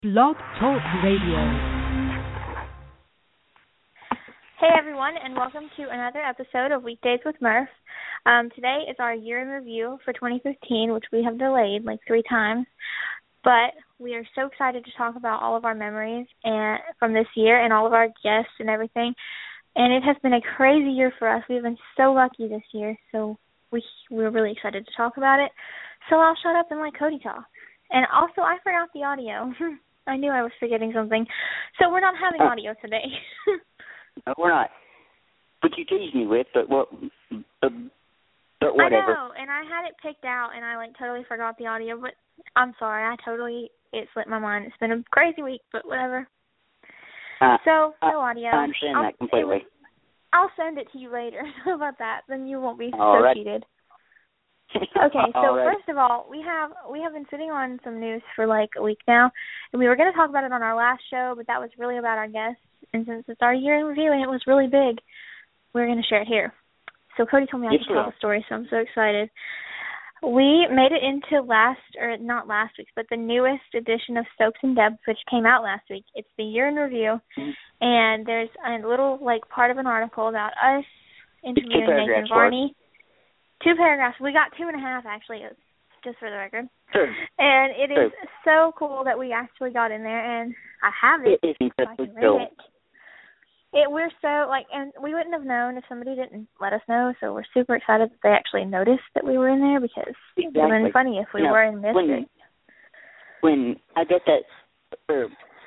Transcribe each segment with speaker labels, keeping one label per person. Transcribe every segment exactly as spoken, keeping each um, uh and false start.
Speaker 1: Blog Talk Radio.
Speaker 2: Hey everyone, and welcome to another episode of Weekdays with Murph. Um, today is our year in review for twenty fifteen, which we have delayed like three times. But we are so excited to talk about all of our memories and from this year and all of our guests and everything. And it has been a crazy year for us. We've been so lucky this year, so we we're really excited to talk about it. So I'll shut up and let Cody talk. And also, I forgot the audio. I knew I was forgetting something. So we're not having audio today.
Speaker 3: No, we're not. But you teased me with, but what? But, but whatever.
Speaker 2: I know, and I had it picked out, and I like totally forgot the audio. But I'm sorry, I totally it slipped my mind. It's been a crazy week, but whatever.
Speaker 3: Uh,
Speaker 2: so no
Speaker 3: I,
Speaker 2: audio.
Speaker 3: I understand
Speaker 2: I'll,
Speaker 3: that completely.
Speaker 2: I'll send it to you later. How about that? Then you won't be
Speaker 3: All
Speaker 2: so
Speaker 3: right.
Speaker 2: cheated. Okay, so
Speaker 3: All right.
Speaker 2: first of all, we have we have been sitting on some news for like a week now, and we were going to talk about it on our last show, but that was really about our guests. And since it's our year in review and it was really big, we're going to share it here. So Cody told me I
Speaker 3: Yes,
Speaker 2: could tell the story, so I'm so excited. We made it into last, or not last week's, but the newest edition of Soaps and Depths, which came out last week. It's the year in review,
Speaker 3: Mm-hmm.
Speaker 2: and there's a little like part of an article about us interviewing Nathan
Speaker 3: paragraphs
Speaker 2: Varney. Two paragraphs. We got two and a half, actually, just for the record.
Speaker 3: Sure.
Speaker 2: And it
Speaker 3: Sure.
Speaker 2: is so cool that we actually got in there, and I have it.
Speaker 3: It is
Speaker 2: So I
Speaker 3: incredibly
Speaker 2: can read
Speaker 3: cool.
Speaker 2: it. It, we're so, like, and we wouldn't have known if somebody didn't let us know, so we're super excited that they actually noticed that we were in there, because
Speaker 3: Exactly.
Speaker 2: it would have been funny if we
Speaker 3: You know,
Speaker 2: were and missed
Speaker 3: when,
Speaker 2: it.
Speaker 3: When I got that, or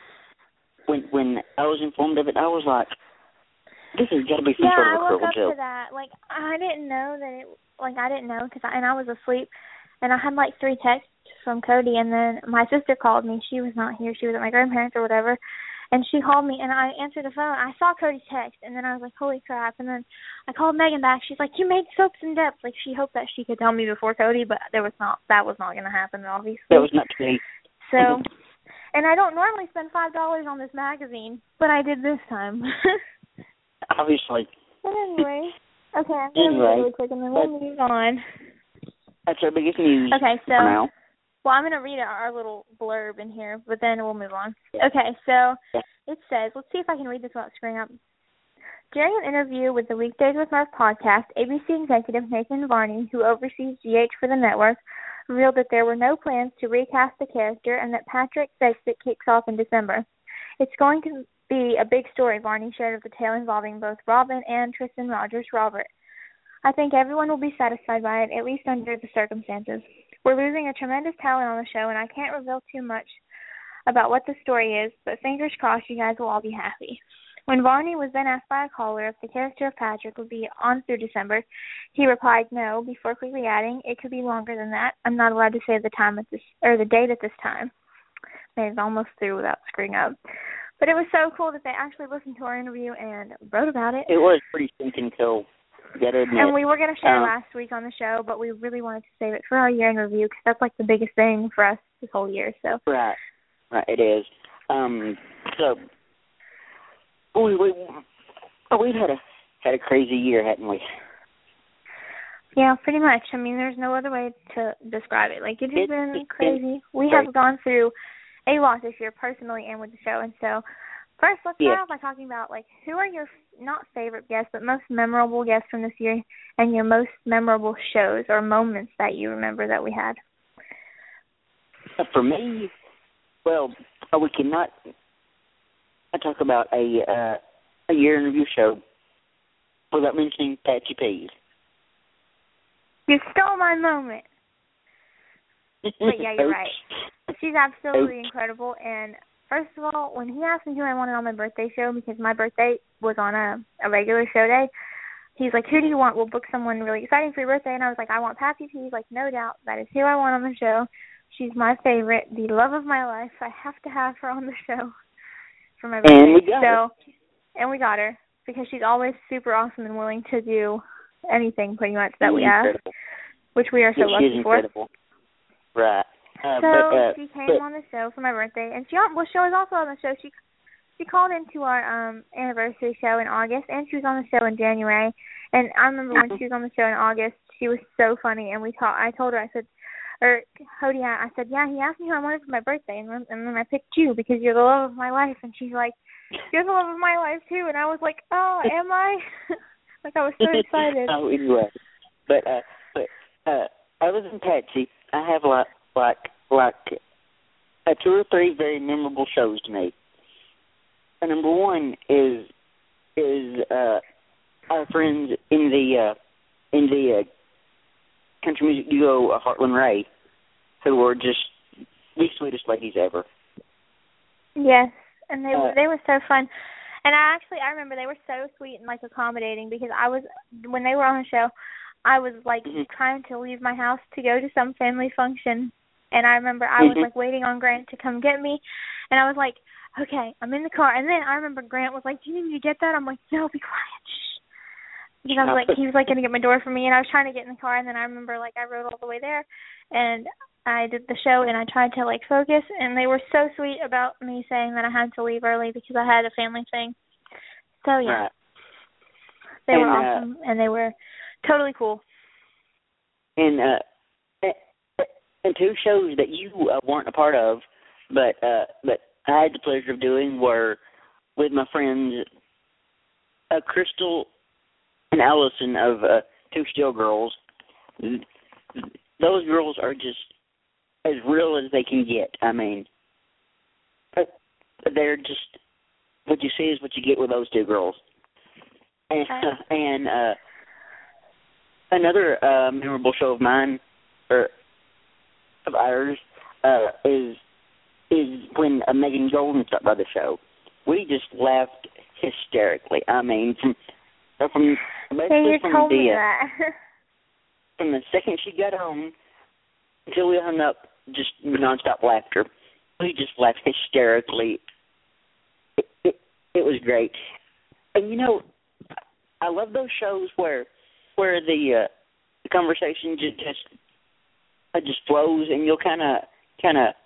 Speaker 3: when when I was informed of it, I was like, this has got to be some
Speaker 2: Yeah,
Speaker 3: sort of
Speaker 2: I
Speaker 3: a
Speaker 2: woke
Speaker 3: cruel
Speaker 2: up
Speaker 3: joke.
Speaker 2: to that. Like, I didn't know that it, like, I didn't know, cause I, and I was asleep, and I had, like, three texts from Cody, and then my sister called me. She was not here. She was at my grandparents' or whatever, and she called me, and I answered the phone. I saw Cody's text, and then I was like, holy crap, and then I called Megan back. She's like, you made Soaps in Depth. Like, she hoped that she could tell me before Cody, but there was not, that was not going to happen, obviously.
Speaker 3: That was not to be.
Speaker 2: So, and I don't normally spend five dollars on this magazine, but I did this time.
Speaker 3: Obviously.
Speaker 2: But anyway, okay, I'm going to
Speaker 3: Anyway,
Speaker 2: read it really quick, and then we'll move on.
Speaker 3: That's our biggest news
Speaker 2: Okay, so,
Speaker 3: for now.
Speaker 2: well, I'm going to read our little blurb in here, but then we'll move on. Okay, so it says, let's see if I can read this without screwing up. During an interview with the Weekdays with Murph podcast, A B C executive Nathan Varney, who oversees G H for the network, revealed that there were no plans to recast the character and that Patrick's exit kicks off in December. It's going to be a big story, Varney shared of the tale involving both Robin and Tristan Rogers Robert. I think everyone will be satisfied by it, at least under the circumstances. We're losing a tremendous talent on the show, and I can't reveal too much about what the story is, but fingers crossed you guys will all be happy. When Varney was then asked by a caller if the character of Patrick would be on through December, he replied no, before quickly adding, it could be longer than that. I'm not allowed to say the time at this, or the date at this time. Made it almost through without screwing up. But it was so cool that they actually listened to our interview and wrote about it.
Speaker 3: It was pretty stinking cool. Gotta admit.
Speaker 2: And we were going to share
Speaker 3: um,
Speaker 2: last week on the show, but we really wanted to save it for our year in review because that's like the biggest thing for us this whole year. So
Speaker 3: Right, right, it is. Um, so we we we've had a had a crazy year, hadn't we?
Speaker 2: yeah, pretty much. I mean, there's no other way to describe it. Like, it has
Speaker 3: It-
Speaker 2: been
Speaker 3: it's
Speaker 2: crazy.
Speaker 3: been
Speaker 2: We
Speaker 3: great.
Speaker 2: have gone through a lot this year, personally and with the show. And so, first, let's
Speaker 3: Yeah.
Speaker 2: start off by talking about, like, who are your, not favorite guests, but most memorable guests from this year and your most memorable shows or moments that you remember that we had?
Speaker 3: Uh, For me, well, uh, we cannot I talk about a uh, a year in review show without mentioning Patsy Pease.
Speaker 2: You stole my moment. But yeah, you're right. She's absolutely incredible. And first of all, when he asked me who I wanted on my birthday show, because my birthday was on a, a regular show day, he's like, who do you want? We'll book someone really exciting for your birthday. And I was like, I want Patsy P. He's like, no doubt. That is who I want on the show. She's my favorite, the love of my life. I have to have her on the show for my birthday.
Speaker 3: And we got
Speaker 2: so,
Speaker 3: her.
Speaker 2: And we got her because she's always super awesome and willing to do anything pretty much that
Speaker 3: She's
Speaker 2: we ask,
Speaker 3: incredible.
Speaker 2: which we are so
Speaker 3: Yeah,
Speaker 2: lucky
Speaker 3: she's
Speaker 2: for.
Speaker 3: incredible. Right. Uh,
Speaker 2: so
Speaker 3: but, uh,
Speaker 2: she came
Speaker 3: but,
Speaker 2: on the show for my birthday, and she well, she was also on the show. She she called into our um anniversary show in August, and she was on the show in January. And I remember when she was on the show in August, she was so funny, and we talked. I told her, I said, or Cody, I said, yeah, he asked me who I wanted for my birthday, and then, and then I picked you because you're the love of my life. And she's like, you're the love of my life too. And I was like, oh, am I? Like, I was so excited.
Speaker 3: Oh, anyway, but uh, but uh, other than Patsy, I have like like like uh, two or three very memorable shows to me. Uh, number one is is uh, our friends in the uh, in the uh, country music duo uh, Heartland Ray, who were just the sweetest ladies ever.
Speaker 2: Yes, and they
Speaker 3: uh,
Speaker 2: were they were so fun. And I actually, I remember they were so sweet and, like, accommodating because I was, when they were on the show, I was, like, mm-hmm. trying to leave my house to go to some family function. And I remember I was, mm-hmm. like, waiting on Grant to come get me. And I was like, okay, I'm in the car. And then I remember Grant was like, do you need me to get that? I'm like, no, be quiet. Shh. Because I was like, he was, like, going to get my door for me. And I was trying to get in the car. And then I remember, like, I rode all the way there. And I did the show, and I tried to, like, focus, and they were so sweet about me saying that I had to leave early because I had a family thing. So, yeah. Right. They and, were awesome, uh, and they were totally cool.
Speaker 3: And uh, and two shows that you uh, weren't a part of, but uh, but I had the pleasure of doing were with my friends uh, Crystal and Allison of uh, Two Steel Girls. Those girls are just as real as they can get. I mean, they're just, what you see is what you get with those two girls. And, uh, and uh, another uh, memorable show of mine, or of ours, uh, is is when uh, Megan Golden stopped by the show. We just laughed hysterically. I mean, from from basically
Speaker 2: hey, you
Speaker 3: from
Speaker 2: told
Speaker 3: the
Speaker 2: me
Speaker 3: uh,
Speaker 2: that.
Speaker 3: from the second she got home until we hung up, just nonstop laughter. We just laughed hysterically. It, it, it was great. And, you know, I love those shows where where the, uh, the conversation just just, uh, just flows, and you'll kind of, kind of,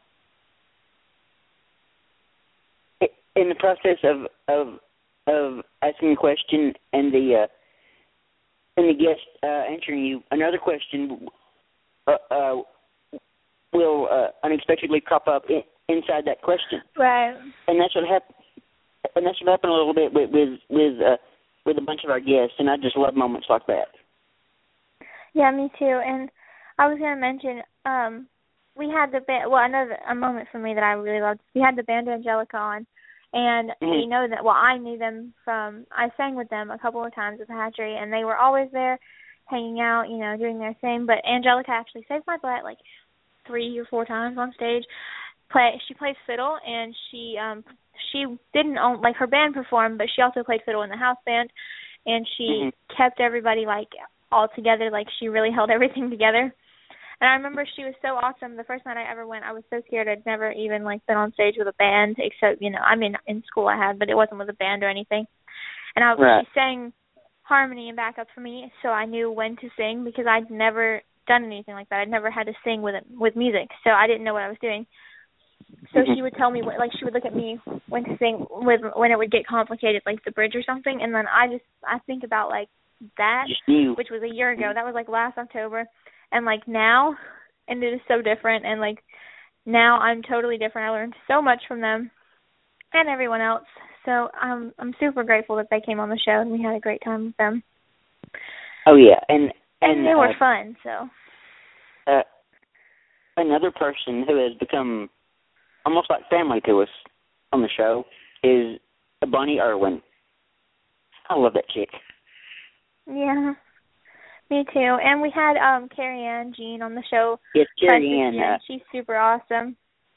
Speaker 3: in the process of, of, of asking a question and the, uh, and the guest uh, answering you, another question uh, uh, will uh, unexpectedly crop up in, inside that question.
Speaker 2: Right.
Speaker 3: And that's what happened. And that's what happened a little bit with with with, uh, with a bunch of our guests, and I just love moments like that.
Speaker 2: Yeah, me too. And I was going to mention, um, we had the band. Well, another a moment for me that I really loved. We had the band Angelica on, and mm-hmm. we know that. Well, I knew them from. I sang with them a couple of times at the Hatchery, and they were always there, hanging out, you know, doing their thing. But Angelica actually saved my butt like three or four times on stage. Play. She plays fiddle, and she um she didn't own, like, her band performed, but she also played fiddle in the house band, and she mm-hmm. kept everybody like all together. Like, she really held everything together. And I remember she was so awesome. The first night I ever went, I was so scared. I'd never even, like, been on stage with a band, except, you know, I mean, in school I had, but it wasn't with a band or anything. And I
Speaker 3: right.
Speaker 2: she sang harmony and backup for me, so I knew when to sing because I'd never done anything like that. I'd never had to sing with it, with music, so I didn't know what I was doing. So mm-hmm. she would tell me, what, like, she would look at me when to sing, with, when it would get complicated, like the bridge or something, and then I just, I think about, like, that, which was a year ago. That was, like, last October. And, like, now, and it is so different, and, like, now I'm totally different. I learned so much from them and everyone else. So um, I'm super grateful that they came on the show, and we had a great time with them.
Speaker 3: Oh, yeah. And and,
Speaker 2: and they were
Speaker 3: uh,
Speaker 2: fun, so.
Speaker 3: Uh, another person who has become almost like family to us on the show is Bonnie Irwin. I love that chick.
Speaker 2: Yeah. Me too. And we had um, Carrie Ann Jean on the show.
Speaker 3: Yes, Carrie Ann. Uh,
Speaker 2: she's super awesome.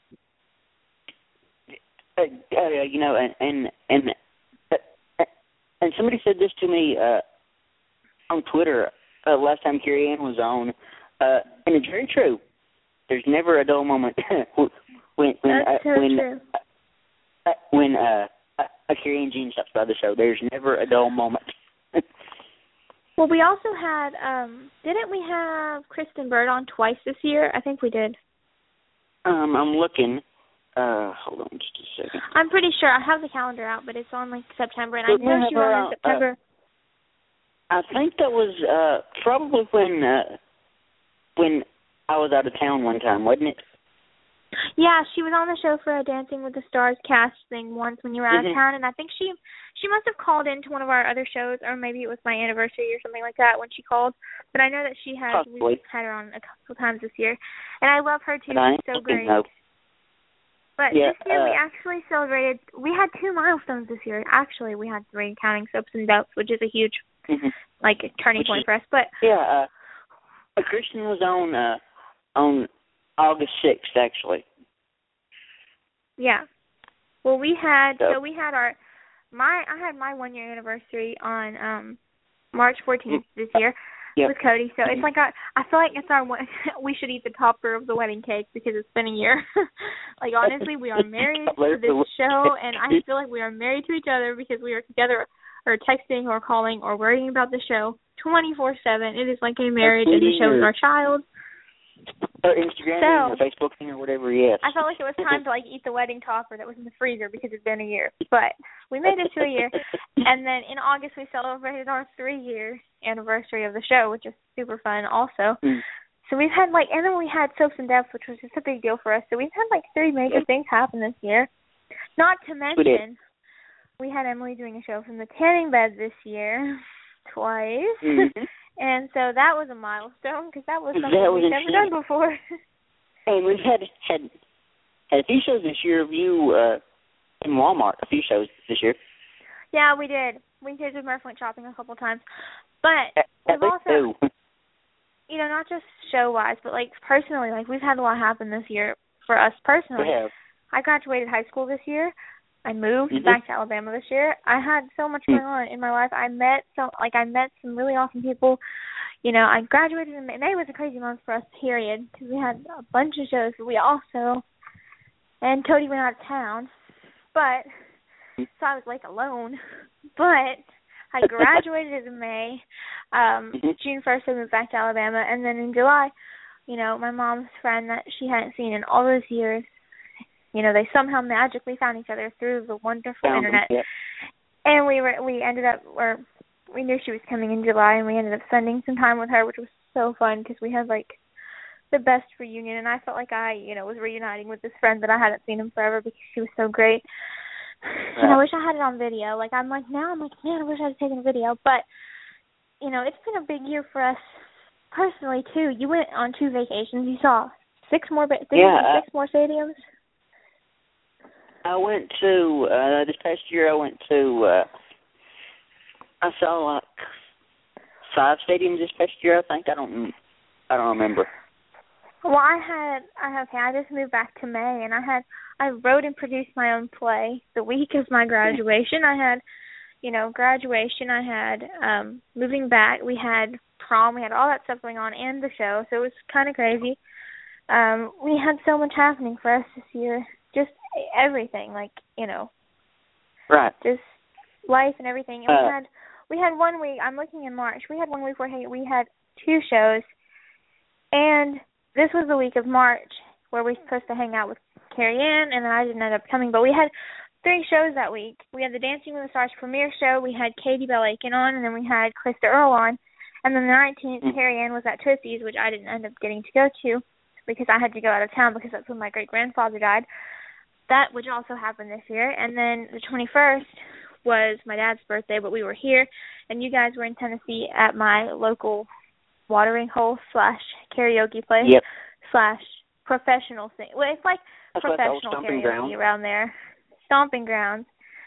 Speaker 3: Uh, uh, you know, and and and, uh, and somebody said this to me uh, on Twitter uh, last time Carrie Ann was on, uh, and it's very true. There's never a dull moment when when
Speaker 2: That's
Speaker 3: uh,
Speaker 2: so
Speaker 3: when
Speaker 2: true.
Speaker 3: uh, when uh, uh, Carrie Ann Jean stops by the show. There's never a dull moment.
Speaker 2: Well, we also had, um, didn't we have Kristen Bird on twice this year? I think we did.
Speaker 3: Um, I'm looking. Uh, hold on just a second.
Speaker 2: I'm pretty sure. I have the calendar out, but it's on, like, September, and I know she was on in September.
Speaker 3: Uh, I think that was uh, probably when uh, when I was out of town one time, wasn't it?
Speaker 2: Yeah, she was on the show for a Dancing with the Stars cast thing once when you were out
Speaker 3: mm-hmm.
Speaker 2: of town, and I think she she must have called into one of our other shows, or maybe it was my anniversary or something like that when she called. But I know that she has.
Speaker 3: Possibly.
Speaker 2: We've had her on a couple times this year, and I love her too.
Speaker 3: But
Speaker 2: She's so great.
Speaker 3: Know.
Speaker 2: But
Speaker 3: yeah,
Speaker 2: this year
Speaker 3: uh,
Speaker 2: we actually celebrated. We had two milestones this year. Actually, we had three, counting Soaps and Depths, which is a huge
Speaker 3: mm-hmm.
Speaker 2: like turning
Speaker 3: which
Speaker 2: point
Speaker 3: is,
Speaker 2: for us. But
Speaker 3: yeah, uh, Christian was on uh, on August sixth, actually.
Speaker 2: Yeah. Well, we had
Speaker 3: so,
Speaker 2: so we had our my I had my one year anniversary on um March fourteenth this year
Speaker 3: yep.
Speaker 2: with Cody. So it's like our, I feel like it's our we should eat the topper of the wedding cake because it's been a year. Like honestly, we are married to this show, and I feel like we are married to each other because we are together or texting or calling or worrying about the show twenty-four seven. It is like a marriage, and the show is our child.
Speaker 3: Or Instagram
Speaker 2: so,
Speaker 3: or Facebook or whatever, yes.
Speaker 2: I felt like it was time to like eat the wedding topper that was in the freezer because it's been a year. But we made it to a year. And then in August we celebrated our three year anniversary of the show, which is super fun also.
Speaker 3: Mm.
Speaker 2: So we've had like and then we had Soaps and Depths, which was just a big deal for us. So we've had like three major things happen this year. Not to mention we, we had Emily doing a show from the tanning bed this year twice.
Speaker 3: Mm-hmm.
Speaker 2: And so that was a milestone because that was something
Speaker 3: that was
Speaker 2: we've never done before.
Speaker 3: And we've had had had a few shows this year of you uh, in Walmart. A few shows this year.
Speaker 2: Yeah, we did. We did. Murph went shopping a couple times, but
Speaker 3: At,
Speaker 2: we've also,
Speaker 3: two.
Speaker 2: you know, not just show wise, but like personally, like we've had a lot happen this year for us personally.
Speaker 3: We have.
Speaker 2: I graduated high school this year. I moved
Speaker 3: mm-hmm.
Speaker 2: back to Alabama this year. I had so much going on in my life. I met so like I met some really awesome people. You know, I graduated in May. May was a crazy month for us, period, because we had a bunch of shows. But we also, and Cody went out of town, but so I was like alone. But I graduated in May. Um, June first, I moved back to Alabama, and then in July, you know, my mom's friend that she hadn't seen in all those years. You know, they somehow magically found each other through the wonderful
Speaker 3: Found
Speaker 2: internet.
Speaker 3: them, yep.
Speaker 2: And we were we ended up, or we knew she was coming in July, and we ended up spending some time with her, which was so fun because we had, like, the best reunion. And I felt like I, you know, was reuniting with this friend that I hadn't seen in forever because she was so great. Yeah. And I wish I had it on video. Like, I'm like, now I'm like, man, I wish I had taken a video. But, you know, it's been a big year for us personally, too. You went on two vacations. You saw six more, ba-
Speaker 3: yeah,
Speaker 2: six more stadiums.
Speaker 3: I went to, uh, this past year I went to, uh, I saw like five stadiums this past year, I think. I don't, I don't remember.
Speaker 2: Well, I had, I okay, I just moved back to May, and I had, I wrote and produced my own play the week of my graduation. I had, you know, graduation, I had, um, moving back, we had prom, we had all that stuff going on, and the show, so it was kind of crazy. Um, we had so much happening for us this year. Just everything, like, you know,
Speaker 3: right?
Speaker 2: Just life and everything. And
Speaker 3: uh,
Speaker 2: we had we had one week. I'm looking in March. We had one week where hey, we had two shows, and this was the week of March where we were supposed to hang out with Carrie Ann, and then I didn't end up coming. But we had three shows that week. We had the Dancing with the Stars premiere show. We had Katie Bell Aiken on, and then we had Krista Earl on. And then the nineteenth, mm-hmm. Carrie Ann was at Tootsie's, which I didn't end up getting to go to because I had to go out of town because that's when my great grandfather died. That, which also happened this year. And then the twenty-first was my dad's birthday, but we were here, and you guys were in Tennessee at my local watering hole slash karaoke place
Speaker 3: yep.
Speaker 2: slash professional thing. Well, it's like
Speaker 3: That's
Speaker 2: professional
Speaker 3: like
Speaker 2: karaoke
Speaker 3: ground.
Speaker 2: around there. Stomping grounds.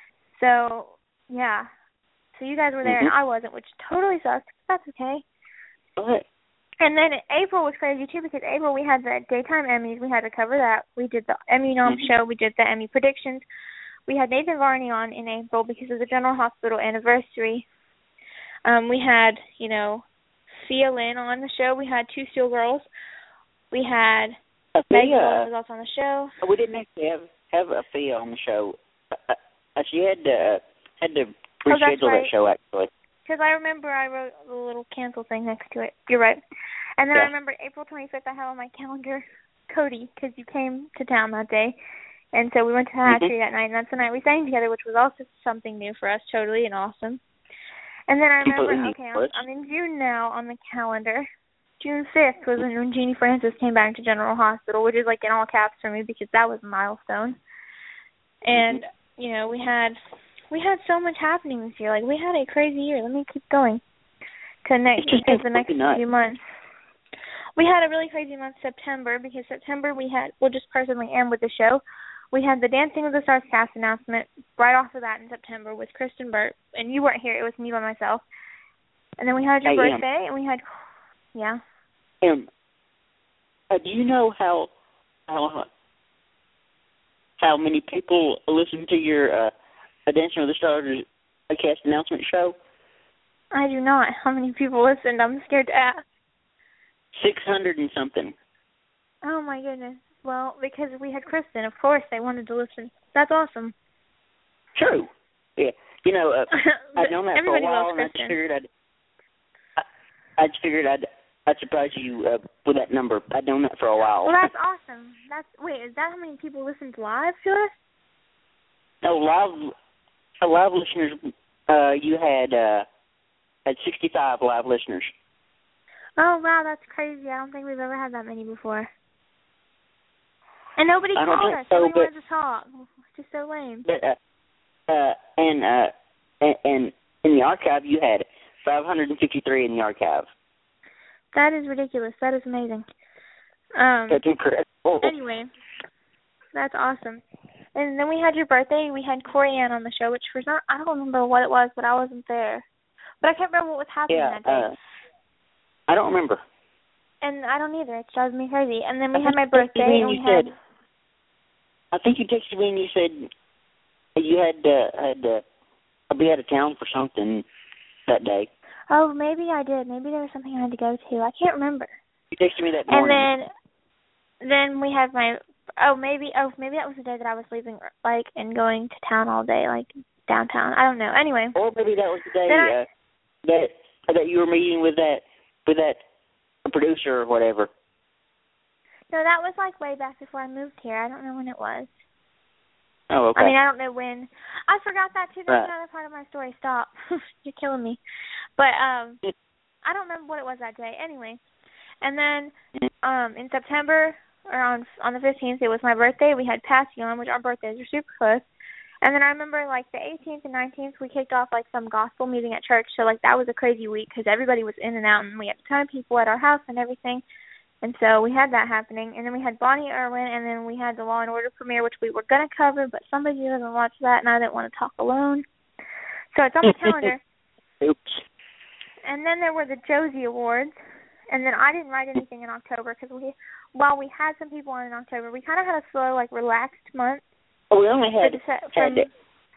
Speaker 2: So, yeah. So you guys were there,
Speaker 3: mm-hmm.
Speaker 2: and I wasn't, which totally sucked. That's okay.
Speaker 3: Okay.
Speaker 2: And then April was crazy, too, because April we had the Daytime Emmys. We had to cover that. We did the Emmy nom
Speaker 3: mm-hmm.
Speaker 2: show. We did the Emmy predictions. We had Nathan Varney on in April because of the General Hospital anniversary. Um, we had, you know, Sia Lynn on the show. We had two Steel Girls. We had
Speaker 3: uh,
Speaker 2: Maggie
Speaker 3: uh,
Speaker 2: was also on the show.
Speaker 3: We didn't actually have, have a Fia on the show. Uh, uh, she had to, had to reschedule
Speaker 2: oh, right.
Speaker 3: that show, actually.
Speaker 2: Because I remember I wrote the little cancel thing next to it. You're right. And then
Speaker 3: yeah.
Speaker 2: I remember April twenty-fifth, I had on my calendar Cody, because you came to town that day. And so we went to the hatchery
Speaker 3: mm-hmm.
Speaker 2: that night, and that's the night we sang together, which was also something new for us, totally and awesome. And then I remember,
Speaker 3: Completely
Speaker 2: okay, I'm, I'm in June now on the calendar. June fifth was when Jeannie Francis came back to General Hospital, which is like in all caps for me because that was a milestone. And mm-hmm. you know, we had we had so much happening this year. Like we had a crazy year. Let me keep going. Connect because the next nuts. few months. We had a really crazy month, September, because September we had, well, just personally and with the show, we had the Dancing with the Stars cast announcement right off of that in September with Kristen Burt, and you weren't here. It was me by myself. And then we had your I birthday, am. and we had, yeah.
Speaker 3: Um, uh, do you know how how how many people listen to your uh, Dancing with the Stars cast announcement show?
Speaker 2: I do not. How many people listened? I'm scared to ask.
Speaker 3: Six hundred and something.
Speaker 2: Oh my goodness. Well, because we had Kristen, of course they wanted to listen. That's awesome.
Speaker 3: True. Yeah. You know, uh, I'd known that for a while, and I just figured I'd, I, I just figured I'd, I'd surprise you uh, with that number. I'd known that for a while.
Speaker 2: Well, that's awesome. That's wait, is that how many people listened live to us?
Speaker 3: No, live, uh, live listeners. Uh, you had uh, had sixty-five live listeners.
Speaker 2: Oh, wow, that's crazy. I don't think we've ever had that many before. And nobody
Speaker 3: I
Speaker 2: called us.
Speaker 3: So,
Speaker 2: nobody
Speaker 3: but,
Speaker 2: wanted to talk. It's just so lame.
Speaker 3: But, uh, uh, and, uh, and, and in the archive, you had five hundred fifty-three in the archive.
Speaker 2: That is ridiculous. That is amazing. Um,
Speaker 3: that's incredible.
Speaker 2: Anyway, that's awesome. And then we had your birthday. We had Corey Ann on the show, which for some, I don't remember what it was, but I wasn't there. But I can't remember what was happening
Speaker 3: yeah,
Speaker 2: that day.
Speaker 3: Uh, I don't remember.
Speaker 2: And I don't either. It drives me crazy. And then we had my birthday, and we had...
Speaker 3: Said, I think you texted me and you said you had uh, had uh, I'll be out of town for something that day.
Speaker 2: Oh, maybe I did. Maybe there was something I had to go to. I can't remember.
Speaker 3: You texted me that morning.
Speaker 2: And then, then we had my... Oh, maybe. Oh, maybe that was the day that I was leaving, like, and going to town all day, like downtown. I don't know. Anyway.
Speaker 3: Or maybe that was the day
Speaker 2: I,
Speaker 3: uh, that that you were meeting with that. with that producer or whatever.
Speaker 2: No, that was like way back before I moved here. I don't know when it was.
Speaker 3: Oh, okay.
Speaker 2: I mean, I don't know when. I forgot that too. That's
Speaker 3: right.
Speaker 2: another part of my story. Stop. You're killing me. But um, I don't remember what it was that day. Anyway, and then um, in September or on on the fifteenth, it was my birthday. We had Patsy on, which our birthdays are super close. And then I remember, like, the eighteenth and nineteenth, we kicked off, like, some gospel meeting at church. So, like, that was a crazy week because everybody was in and out, and we had a ton of people at our house and everything. And so we had that happening. And then we had Bonnie Irwin, and then we had the Law and Order premiere, which we were going to cover, but somebody doesn't watch that, and I didn't want to talk alone. So it's on the calendar.
Speaker 3: Oops.
Speaker 2: And then there were the Josie Awards. And then I didn't write anything in October because we, while we had some people on in October, we kind of had a slow, like, relaxed month.
Speaker 3: Oh, we only had,
Speaker 2: from,
Speaker 3: had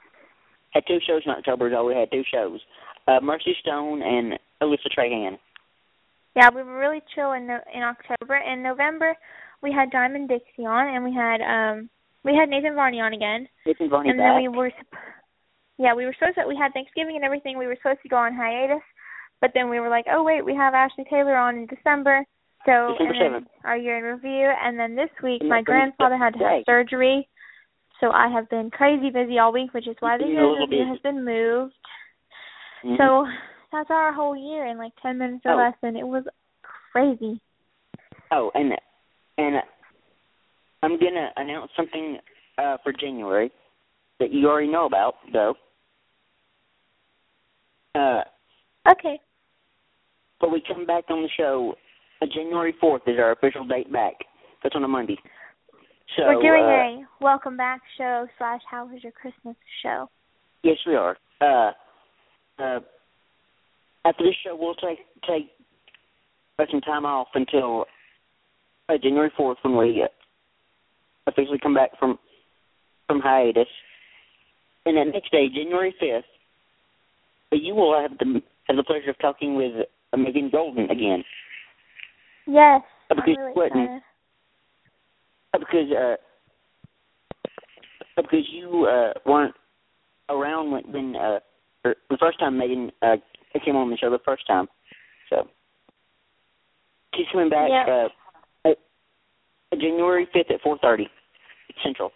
Speaker 3: had two shows in October, though. We had two shows, uh, Mercy Stone and Alyssa Trahan.
Speaker 2: Yeah, we were really chill in no, in October. In November, we had Diamond Dixie on, and we had um we had Nathan Varney on again.
Speaker 3: Nathan Varney
Speaker 2: and
Speaker 3: back.
Speaker 2: then we were, yeah, we were supposed to. We had Thanksgiving and everything. We were supposed to go on hiatus, but then we were like, oh wait, we have Ashley Taylor on in December. So
Speaker 3: December
Speaker 2: and then
Speaker 3: seventh.
Speaker 2: Our year in review, and then this week,
Speaker 3: and
Speaker 2: my grandfather had to have surgery. So I have been crazy busy all week, which is why the year review has been moved.
Speaker 3: Mm-hmm.
Speaker 2: So that's our whole year in like ten minutes or
Speaker 3: oh.
Speaker 2: less, and it was crazy.
Speaker 3: Oh, and and I'm gonna announce something uh, for January that you already know about, though. Uh,
Speaker 2: okay.
Speaker 3: But we come back on the show. Uh, January fourth is our official date back. That's on a Monday. So,
Speaker 2: We're doing
Speaker 3: uh,
Speaker 2: a welcome back show slash how was your Christmas show.
Speaker 3: Yes, we are. Uh, uh, after this show, we'll take take uh, some time off until uh, January fourth when we uh, officially come back from from hiatus. And then next day, January fifth, uh, you will have the have the pleasure of talking with uh, Megan Golden again.
Speaker 2: Yes,
Speaker 3: uh,
Speaker 2: I'm really excited.
Speaker 3: Because uh, because you uh, weren't around when, when uh, the first time Megan uh, came on the show the first time, so she's coming back
Speaker 2: yep.
Speaker 3: uh, at January fifth at four thirty Central.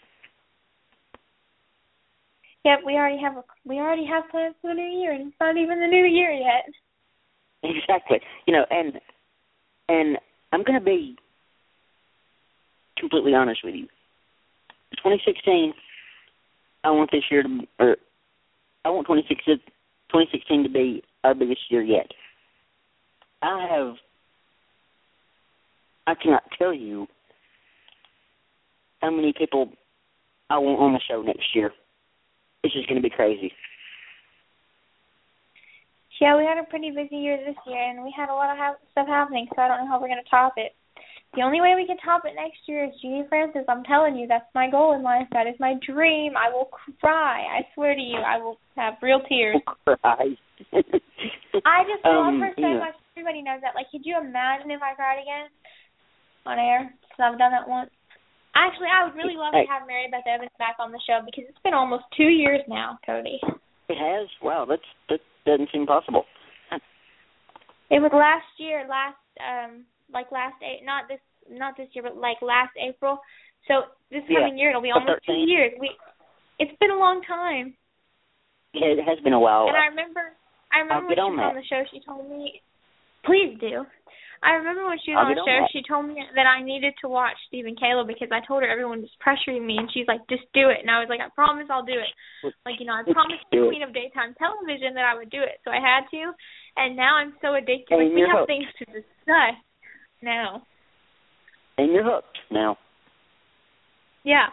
Speaker 2: Yep, we already have a, we already have plans for the new year, and it's not even the new year yet.
Speaker 3: Exactly, you know, and And I'm going to be completely honest with you. twenty sixteen, I want this year to, or I want twenty sixteen to be our biggest year yet. I have, I cannot tell you how many people I want on the show next year. It's just going to be crazy.
Speaker 2: Yeah, we had a pretty busy year this year, and we had a lot of ha- stuff happening, so I don't know how we're going to top it. The only way we can top it next year is Jeannie Francis. I'm telling you, that's my goal in life. That is my dream. I will cry. I swear to you, I will have real tears.
Speaker 3: Cry.
Speaker 2: I just love
Speaker 3: um,
Speaker 2: her so
Speaker 3: yeah.
Speaker 2: much. Everybody knows that. Like, could you imagine if I cried again on air? Because I've done that once. Actually, I would really love
Speaker 3: hey.
Speaker 2: to have Mary Beth Evans back on the show because it's been almost two years now, Cody.
Speaker 3: It has? Wow, that's, that doesn't seem possible.
Speaker 2: It was last year, last um, like last eight, not this, not this year, but like last April. So this coming
Speaker 3: yeah.
Speaker 2: year, it'll be almost two years. We, it's been a long time.
Speaker 3: Yeah, it has been a while.
Speaker 2: And I remember, I remember when she was on, on the show, she told me, please do. I remember when she was
Speaker 3: I'll
Speaker 2: on the show,
Speaker 3: on
Speaker 2: she told me that I needed to watch Steve and Kayla because I told her everyone was pressuring me, and she's like, just do it. And I was like, I promise I'll do it. Like, you know, I promised the Queen of Daytime Television that I would do it, so I had to. And now I'm so addicted. Like,
Speaker 3: and
Speaker 2: we have
Speaker 3: hooked.
Speaker 2: things to discuss now.
Speaker 3: And you're hooked now.
Speaker 2: Yeah.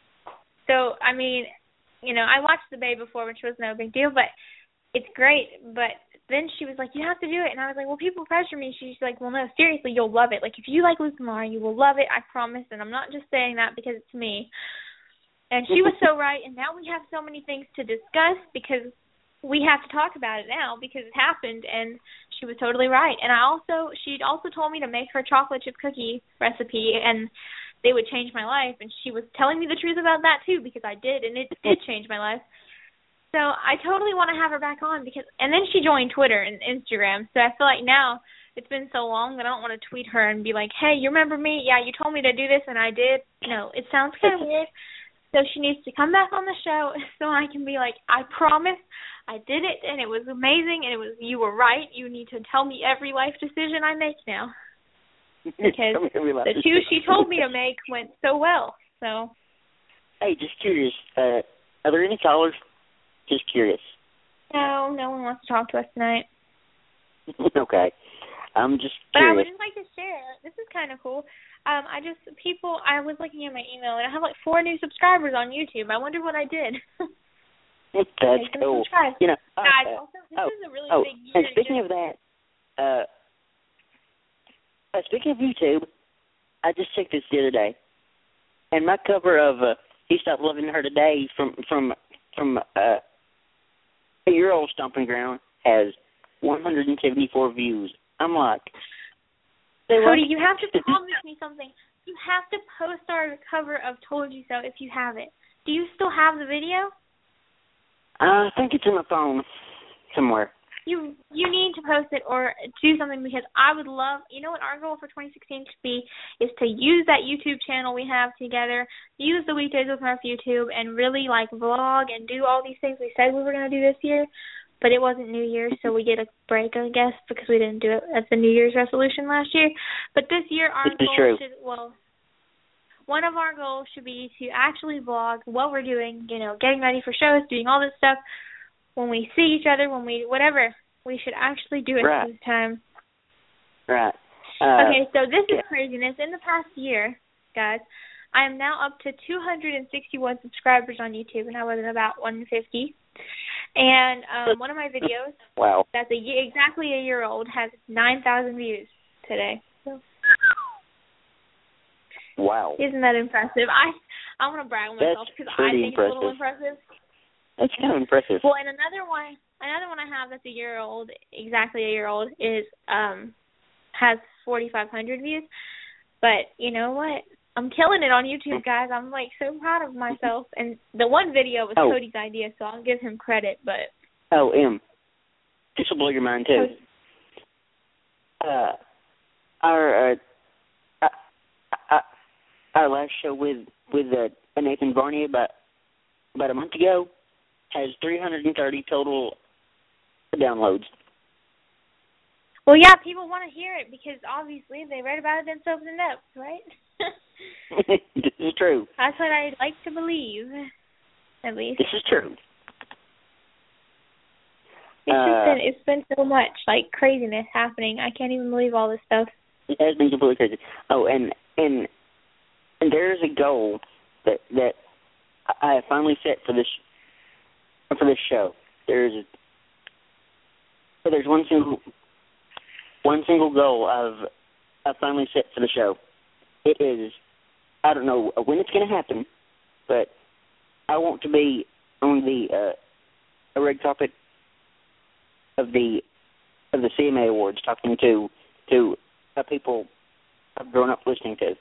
Speaker 2: So, I mean, you know, I watched The Bay before, which was no big deal, but it's great. But then she was like, you have to do it. And I was like, well, people pressure me. She's like, well, no, seriously, you'll love it. Like, if you like Luke Lamar, you will love it. I promise. And I'm not just saying that because it's me. And she was so right. And now we have so many things to discuss because we have to talk about it now because it happened. And she was totally right. And I also, she'd also told me to make her chocolate chip cookie recipe and they would change my life. And she was telling me the truth about that too because I did. And it did change my life. So I totally want to have her back on because, and then she joined Twitter and Instagram. So I feel like now it's been so long that I don't want to tweet her and be like, hey, you remember me? Yeah, you told me to do this and I did. No, it sounds kind of weird. So she needs to come back on the show so I can be like, I promise I did it and it was amazing and it was, you were right. You need to tell me every life decision I make now. Because the two she told me to make went so well. So.
Speaker 3: Hey, just curious, uh, are there any callers? Just curious.
Speaker 2: No, no one wants to talk to us tonight.
Speaker 3: Okay. I'm just curious.
Speaker 2: But I would just like to share. This is kind of cool. Um, I just, people, I was looking at my email, and I have like four new subscribers on YouTube. I wonder what I did.
Speaker 3: That's cool.
Speaker 2: Subscribe.
Speaker 3: You know,
Speaker 2: Guys,
Speaker 3: uh,
Speaker 2: also, this
Speaker 3: oh,
Speaker 2: is a really
Speaker 3: oh,
Speaker 2: big year.
Speaker 3: and speaking of that, uh, uh, speaking of YouTube, I just checked this the other day, and my cover of uh, He Stopped Loving Her Today from, from, from, uh, a year old stomping ground has one hundred seventy-four views. I'm like,
Speaker 2: Cody, you have to promise me something. You have to post our cover of Told You So if you have it. Do you still have the video?
Speaker 3: I think it's in my phone somewhere.
Speaker 2: You you need to post it or do something because I would love, you know what our goal for twenty sixteen should be is to use that YouTube channel we have together, use the Weekdays with Murph YouTube, and really like vlog and do all these things we said we were going to do this year, but it wasn't New Year's, so we get a break, I guess, because we didn't do it as the New Year's resolution last year. But this year our
Speaker 3: this
Speaker 2: goal
Speaker 3: true.
Speaker 2: should, well, one of our goals should be to actually vlog what we're doing, you know, getting ready for shows, doing all this stuff. When we see each other, when we, whatever, we should actually do it
Speaker 3: right.
Speaker 2: this time.
Speaker 3: Right. Uh,
Speaker 2: okay, so this is
Speaker 3: yeah.
Speaker 2: craziness. In the past year, guys, I am now up to two hundred sixty-one subscribers on YouTube, and I was at about one hundred fifty. And um, one of my videos,
Speaker 3: wow.
Speaker 2: that's a year, exactly a year old, has nine thousand views today. So.
Speaker 3: Wow.
Speaker 2: Isn't that impressive? I I want to brag on myself because I think
Speaker 3: impressive.
Speaker 2: it's a little impressive.
Speaker 3: That's kind of impressive.
Speaker 2: Well, and another one, another one I have that's a year old, exactly a year old, is um has forty-five hundred views. But you know what? I'm killing it on YouTube, guys. I'm like so proud of myself. And the one video was
Speaker 3: oh.
Speaker 2: Cody's idea, so I'll give him credit. But
Speaker 3: oh, M, this will blow your mind too. Uh, our uh, uh, uh, our last show with with uh, Nathan Varney about about a month ago has three hundred thirty total downloads.
Speaker 2: Well, yeah, people want to hear it because obviously they read about it in Soaps and Notes, right?
Speaker 3: This is true.
Speaker 2: That's what I like to believe, at least.
Speaker 3: This is true.
Speaker 2: It's
Speaker 3: uh,
Speaker 2: just been, it's been so much, like, craziness happening. I can't even believe all this stuff.
Speaker 3: It has been completely crazy. Oh, and and and there's a goal that that I have finally set for this for this show. There's so there's one single one single goal I've I've finally set for the show. It is, I don't know when it's going to happen, but I want to be on the uh, a red carpet of the of the C M A Awards, talking to to uh, people I've grown up listening to.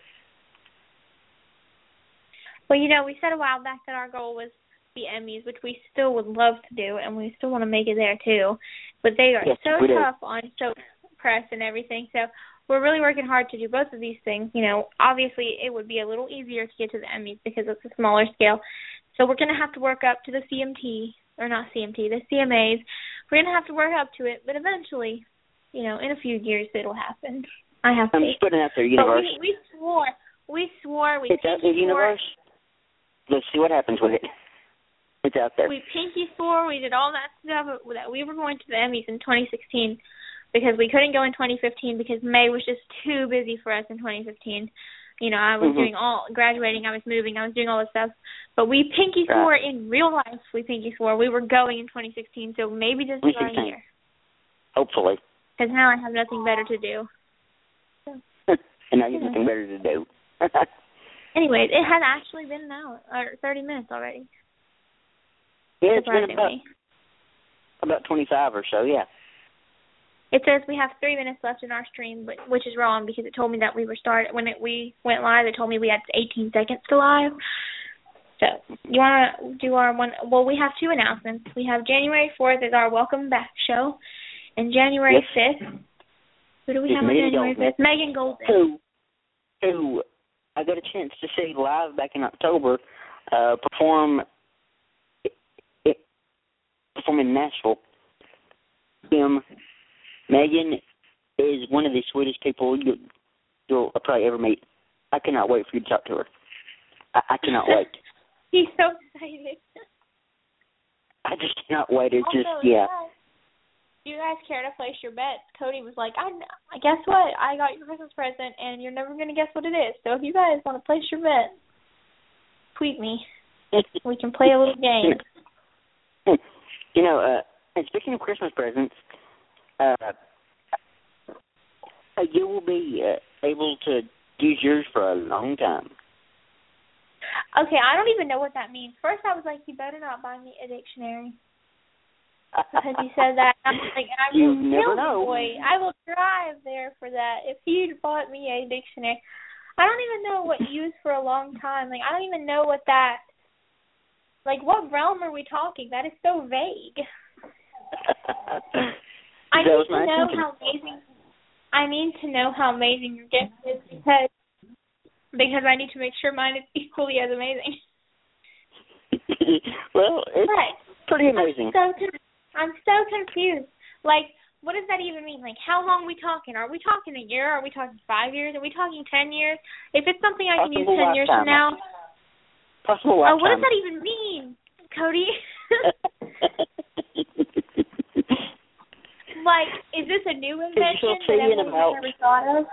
Speaker 2: Well, you know, we said a while back that our goal was the Emmys, which we still would love to do, and we still want to make it there too. But they are
Speaker 3: yes,
Speaker 2: so
Speaker 3: do.
Speaker 2: tough on show press and everything, so we're really working hard to do both of these things. You know, obviously it would be a little easier to get to the Emmys because it's a smaller scale. So we're going to have to work up to the C M T, or not C M T, the C M As. We're going to have to work up to it, but eventually, you know, in a few years it'll happen. I have to.
Speaker 3: I'm just putting it out there, universe.
Speaker 2: But we, we swore. We swore. We
Speaker 3: it's out there, universe. Let's see what happens with it. It's out there.
Speaker 2: We pinky swore. We did all that stuff that we were going to the Emmys in twenty sixteen because we couldn't go in twenty fifteen because May was just too busy for us in twenty fifteen. You know, I was
Speaker 3: mm-hmm.
Speaker 2: doing all, graduating, I was moving, I was doing all this stuff. But we pinky
Speaker 3: right.
Speaker 2: swore in real life. We pinky swore. We were going in twenty sixteen, so maybe this is our year.
Speaker 3: Hopefully.
Speaker 2: Because now I have nothing better to do. So,
Speaker 3: and now you have nothing better to do.
Speaker 2: Anyways, it has actually been an hour, or thirty minutes already.
Speaker 3: Yeah, it's been about, about twenty-five or so, yeah.
Speaker 2: It says we have three minutes left in our stream, but which is wrong because it told me that we were started when it, we went live. It told me we had eighteen seconds to live. So you want to do our one? Well, we have two announcements. We have January fourth is our welcome back show, and January fifth. Yes. Who do we
Speaker 3: it's
Speaker 2: have on
Speaker 3: Megan
Speaker 2: January
Speaker 3: Golden.
Speaker 2: fifth? Megan Golden.
Speaker 3: Who, who I got a chance to see live back in October, uh, perform. It, perform in Nashville. Him. Megan is one of the sweetest people you, you'll probably ever meet. I cannot wait for you to talk to her. I, I cannot wait.
Speaker 2: He's so excited.
Speaker 3: I just cannot wait. It's
Speaker 2: also,
Speaker 3: just, yeah.
Speaker 2: Do you guys care to place your bets? Cody was like, I, I guess what? I got your Christmas present, and you're never going to guess what it is. So if you guys want to place your bet, tweet me. We can play a little game.
Speaker 3: You know, uh, and speaking of Christmas presents, Uh, you will be uh, able to use yours for a long time.
Speaker 2: Okay, I don't even know what that means. First, I was like, you better not buy me a dictionary. Because you said that. I was like, I
Speaker 3: you
Speaker 2: will
Speaker 3: never know.
Speaker 2: Boy, I will drive there for that. If you'd bought me a dictionary, I don't even know what used for a long time. Like, I don't even know what that. Like, what realm are we talking? That is so vague. I need to know intention. how amazing. I need to know how amazing your gift is because because I need to make sure mine is equally as amazing.
Speaker 3: Well, it's
Speaker 2: right.
Speaker 3: pretty amazing.
Speaker 2: I'm so, I'm so confused. Like, what does that even mean? Like, how long are we talking? Are we talking a year? Are we talking five years? Are we talking ten years? If it's something I can
Speaker 3: Possible
Speaker 2: use ten
Speaker 3: lifetime.
Speaker 2: years from now.
Speaker 3: Possible
Speaker 2: Oh, what
Speaker 3: lifetime.
Speaker 2: does that even mean, Cody? Like, is this a new invention that everyone's about, never thought of?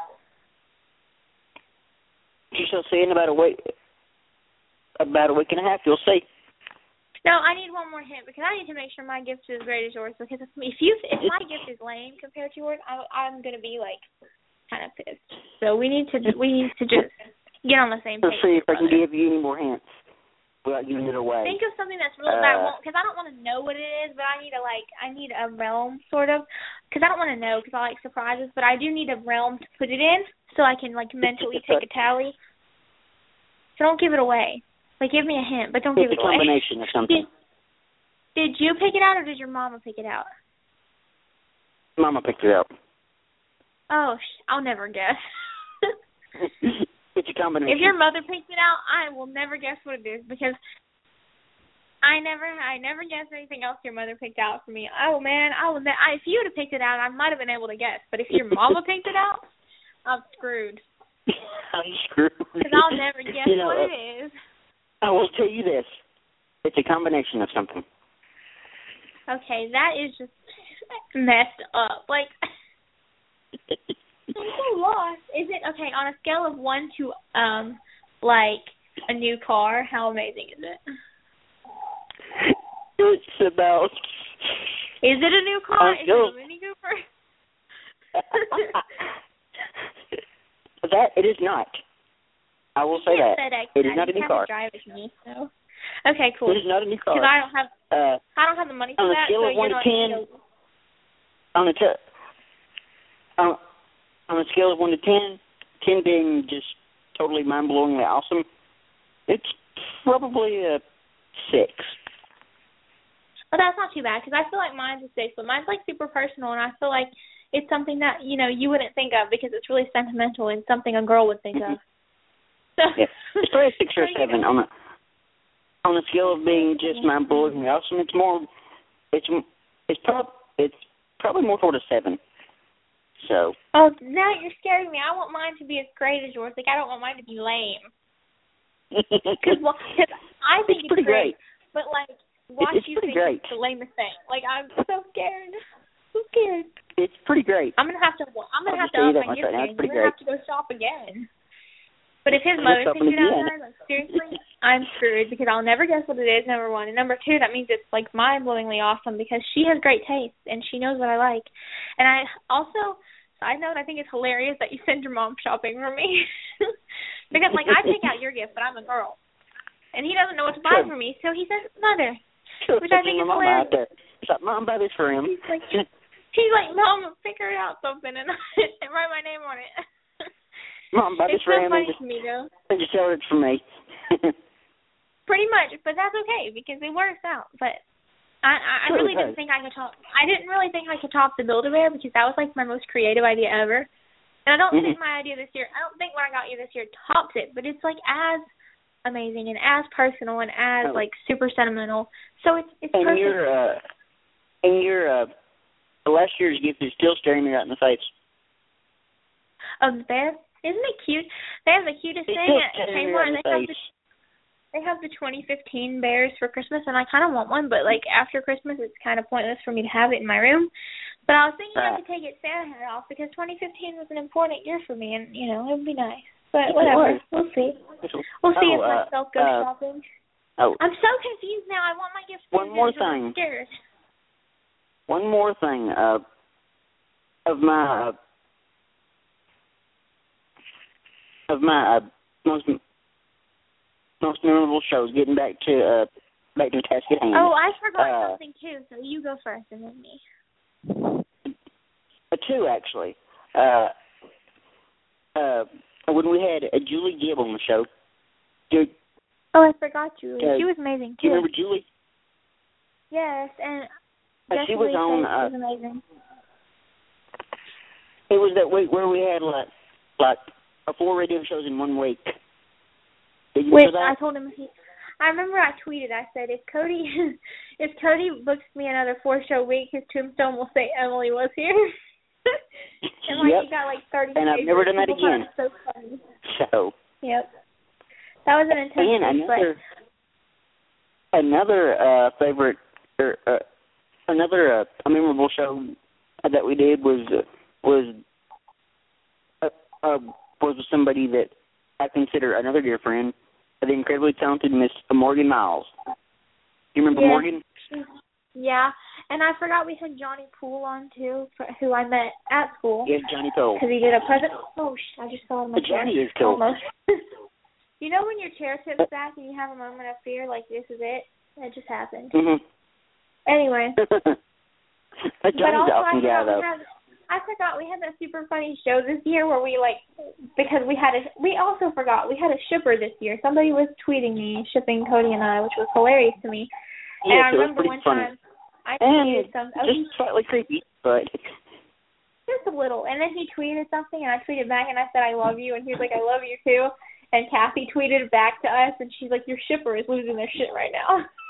Speaker 3: You shall see in about a week, about a week and a half. You'll see.
Speaker 2: No, I need one more hint because I need to make sure my gift is as great as yours. Because if you, if my gift is lame compared to yours, I, I'm gonna be like kind of pissed. So we need to, we need to just get on the same page.
Speaker 3: Let's see if I can give you any more hints without giving it away.
Speaker 2: Think of something that's real uh, that won't, because I don't want to know what it is, but I need a like, I need a realm sort of, because I don't want to know because I like surprises, but I do need a realm to put it in so I can like mentally take a tally. So don't give it away. Like give me a hint, but don't
Speaker 3: it's
Speaker 2: give it
Speaker 3: away. It's a
Speaker 2: away.
Speaker 3: combination of something.
Speaker 2: Did, did you pick it out or did your mama pick it out?
Speaker 3: Mama picked it out.
Speaker 2: Oh, I'll never guess.
Speaker 3: It's a combination.
Speaker 2: If your mother picked it out, I will never guess what it is because I never, I never guessed anything else your mother picked out for me. Oh man, I would. I, if you would have picked it out, I might have been able to guess. But if your mama picked it out, I'm screwed.
Speaker 3: I'm screwed.
Speaker 2: Because I'll never guess you know, what it is.
Speaker 3: I will tell you this: it's a combination of something.
Speaker 2: Okay, that is just messed up. Like, I'm so lost. Is it okay on a scale of one to um, like a new car? How amazing is it?
Speaker 3: It's about.
Speaker 2: Is it a new car? Is it a Mini Cooper?
Speaker 3: That it is not. I will say that
Speaker 2: FedEx,
Speaker 3: it is not a new car.
Speaker 2: Drive with me, so. Okay, cool.
Speaker 3: It is not a new car.
Speaker 2: Because I don't have,
Speaker 3: uh,
Speaker 2: I don't have the money for
Speaker 3: on
Speaker 2: that.
Speaker 3: A scale
Speaker 2: so
Speaker 3: of one to
Speaker 2: not,
Speaker 3: ten,
Speaker 2: you know,
Speaker 3: on a t- on, on a scale of one to ten, ten being just totally mind-blowingly awesome, it's probably a six.
Speaker 2: Well, that's not too bad because I feel like mine's a six, but mine's like super personal, and I feel like it's something that you know you wouldn't think of because it's really sentimental and something a girl would think of. So
Speaker 3: yeah. It's probably a six or a seven on a on a scale of being just mind-blowingly awesome. It's more, it's it's prob it's probably more toward a seven. So.
Speaker 2: Oh, now you're scaring me. I want mine to be as great as yours. Like I don't want mine to be lame. Because well, I think
Speaker 3: it's, it's pretty
Speaker 2: great,
Speaker 3: great,
Speaker 2: but like. Watch
Speaker 3: it's
Speaker 2: you think
Speaker 3: great.
Speaker 2: it's the lamest thing. Like I'm so scared. So scared.
Speaker 3: It's pretty great.
Speaker 2: I'm gonna have to. I'm gonna
Speaker 3: I'll
Speaker 2: have to up my
Speaker 3: right
Speaker 2: gift
Speaker 3: now.
Speaker 2: game.
Speaker 3: It's pretty
Speaker 2: We're gonna
Speaker 3: great.
Speaker 2: have to go shop again. But if his mother picks it out, like seriously, I'm screwed because I'll never guess what it is. Number one, and number two, that means it's like mind-blowingly awesome because she has great taste and she knows what I like. And I also, side note, I think it's hilarious that you send your mom shopping for me because like I pick out your gift, but I'm a girl, and he doesn't know what to buy for me, so he sends his mother.
Speaker 3: Sure,
Speaker 2: which I think is hilarious.
Speaker 3: Out there. It's like, Mom, buy this for him.
Speaker 2: He's like, he's like, Mom, figure out something and, and write my name on it.
Speaker 3: Mom, buy this
Speaker 2: it's
Speaker 3: for
Speaker 2: so
Speaker 3: him
Speaker 2: funny
Speaker 3: and just,
Speaker 2: to me, though.
Speaker 3: and just tell her it's for me.
Speaker 2: Pretty much, but that's okay because it works out. But I, I, I
Speaker 3: sure,
Speaker 2: really didn't think I could top. I didn't really think I could top the Build-A-Bear because that was like my most creative idea ever. And I don't
Speaker 3: mm-hmm.
Speaker 2: think my idea this year. I don't think what I got you this year tops it, but it's like as amazing and as personal and as oh. like super sentimental. So it's it's
Speaker 3: and
Speaker 2: perfect.
Speaker 3: your uh, and your uh, last year's gift is still staring me right in the face.
Speaker 2: Oh, the bear? Isn't it cute? They have the cutest
Speaker 3: it's
Speaker 2: thing at Kmart. Right they have the they have the twenty fifteen bears for Christmas, and I kind of want one, but like after Christmas, it's kind of pointless for me to have it in my room. But I was thinking right. I could take it Santa hat off because twenty fifteen was an important year for me, and you know it would be nice. But whatever, we'll see. We'll see
Speaker 3: oh,
Speaker 2: if
Speaker 3: uh,
Speaker 2: myself goes
Speaker 3: uh,
Speaker 2: shopping.
Speaker 3: Oh.
Speaker 2: I'm so confused now. I want my gift.
Speaker 3: One more
Speaker 2: I'm
Speaker 3: thing.
Speaker 2: scared.
Speaker 3: One more thing. Uh, of my uh, of my uh, most most memorable shows. Getting back to uh, back to the task at hand.
Speaker 2: Oh, I forgot
Speaker 3: uh,
Speaker 2: something too. So you go first, and then me.
Speaker 3: Uh, two actually. Uh, uh, when we had uh, Julie Gibb on the show. Dude,
Speaker 2: oh, I forgot Julie.
Speaker 3: Uh,
Speaker 2: she was amazing too.
Speaker 3: Do you remember Julie?
Speaker 2: Yes, and
Speaker 3: uh, she was on. Uh,
Speaker 2: was amazing.
Speaker 3: It was that week where we had like like uh, four radio shows in one week. Did you
Speaker 2: Which
Speaker 3: know that?
Speaker 2: I told him he. I remember I tweeted. I said if Cody if Cody books me another four show week, his tombstone will say Emily was here. And like
Speaker 3: yep.
Speaker 2: he got like thirty.
Speaker 3: And I've never done that again.
Speaker 2: So funny.
Speaker 3: So.
Speaker 2: Yep. That was an intense.
Speaker 3: And another but... another uh, favorite or uh, another uh, a memorable show that we did was uh, was uh, uh, was somebody that I consider another dear friend, the incredibly talented Miss Morgan Miles. Do you remember
Speaker 2: yeah.
Speaker 3: Morgan?
Speaker 2: Yeah, and I forgot we had Johnny Poole on too, for, who I met at school.
Speaker 3: Yes, Johnny Poole.
Speaker 2: Because he did a present. Oh, sh- I just fell on my
Speaker 3: but
Speaker 2: chair.
Speaker 3: Johnny is cool.
Speaker 2: Almost. You know when your chair tips back and you have a moment of fear, like this is it? It just happened.
Speaker 3: Mm-hmm.
Speaker 2: Anyway.
Speaker 3: Johnny's
Speaker 2: but also,
Speaker 3: awesome
Speaker 2: I
Speaker 3: guy,
Speaker 2: forgot
Speaker 3: though.
Speaker 2: we had, I forgot we had that super funny show this year where we like because we had a we also forgot we had a shipper this year. Somebody was tweeting me shipping Cody and I, which was hilarious to me.
Speaker 3: Yes,
Speaker 2: and I
Speaker 3: it was
Speaker 2: remember
Speaker 3: pretty
Speaker 2: one
Speaker 3: funny.
Speaker 2: time I
Speaker 3: and
Speaker 2: tweeted something.
Speaker 3: Just slightly creepy, but
Speaker 2: just a little. And then he tweeted something, and I tweeted back, and I said I love you, and he was like I love you too. And Kathy tweeted back to us, and she's like, your shipper is losing their shit right now.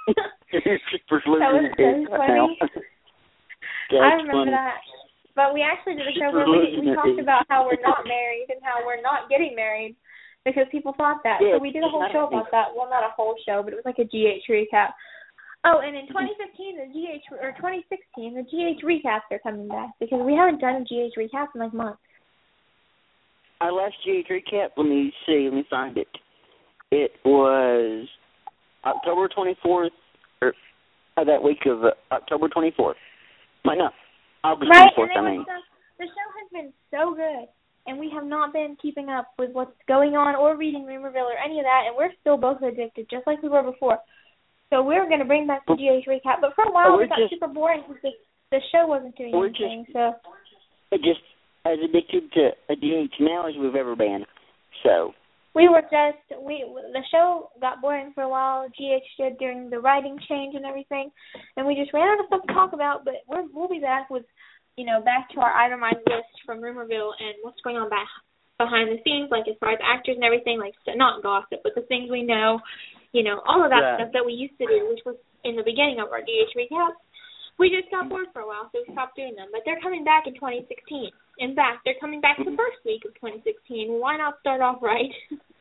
Speaker 2: That was so funny. I remember funny. that. But we actually did a show where we, we talked about how we're not married and how we're not getting married because people thought that.
Speaker 3: Yeah,
Speaker 2: so we did a whole show about that. Well, not a whole show, but it was like a G H recap. Oh, and in twenty fifteen, the G H, or twenty sixteen, the G H recaps are coming back because we haven't done a G H recap in like months.
Speaker 3: Our last G H recap, let me see, let me find it. It was October twenty-fourth, or uh, that week of uh, October twenty-fourth. Why not? August
Speaker 2: right,
Speaker 3: twenty-fourth,
Speaker 2: and
Speaker 3: I mean.
Speaker 2: So, the show has been so good, and we have not been keeping up with what's going on or reading Rumorville or any of that, and we're still both addicted, just like we were before. So we're going to bring back the G H recap, but for a while it got just, super boring because the, the show wasn't doing
Speaker 3: we're
Speaker 2: anything.
Speaker 3: Just,
Speaker 2: so
Speaker 3: we're just as addicted to a G H now as we've ever been. So
Speaker 2: we were just we the show got boring for a while. G H did during the writing change and everything, and we just ran out of stuff to talk about. But we're, we'll be back with you know back to our itemized list from Rumorville and what's going on back behind the scenes, like as far as actors and everything, like not gossip, but the things we know. You know, all of that
Speaker 3: right.
Speaker 2: stuff that we used to do, which was in the beginning of our G H recap. We just got bored for a while, so we stopped doing them. But they're coming back in twenty sixteen. In fact, they're coming back the first week of twenty sixteen. Why not start off right?